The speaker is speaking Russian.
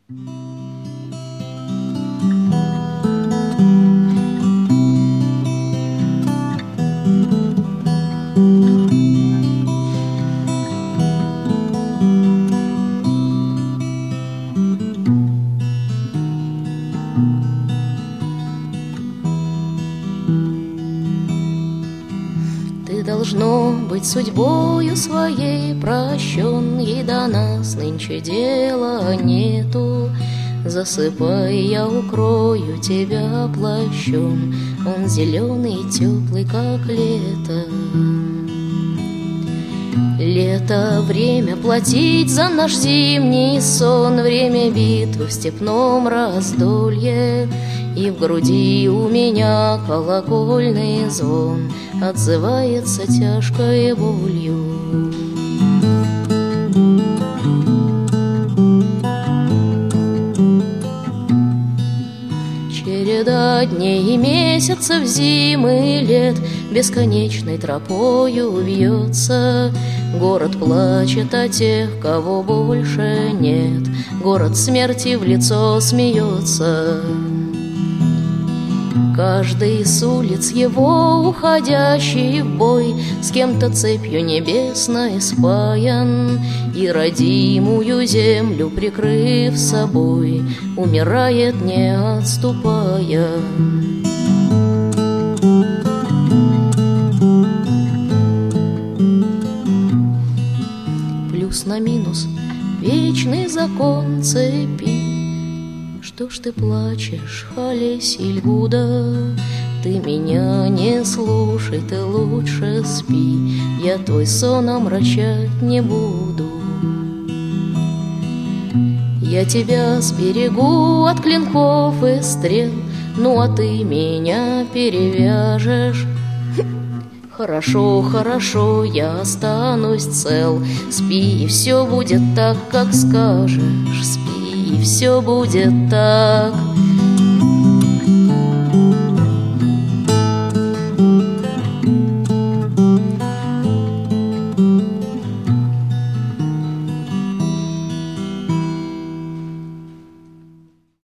Ты, должно быть, судьбою своей прощен, ей до нас нынче дела нету. Засыпай, я укрою тебя плащом, он зеленый и теплый, как лето. Лето — время платить за наш зимний сон, время битвы в степном раздолье. И в груди у меня колокольный звон отзывается тяжкой болью. Череда дней и месяцев, зимы и лет бесконечной тропою вьется. Город плачет о тех, кого больше нет, город смерти в лицо смеется. Каждый с улиц его, уходящий в бой, с кем-то цепью небесной спаян, и родимую землю прикрыв собой, умирает, не отступая. Плюс на минус вечный закон цепи. Что ж ты плачешь, Халесильгуда? Ты меня не слушай, ты лучше спи, я твой сон омрачать не буду. Я тебя сберегу от клинков и стрел, ну а ты меня перевяжешь. Хорошо, хорошо, я останусь цел, спи, и все будет так, как скажешь, спи, и все будет так.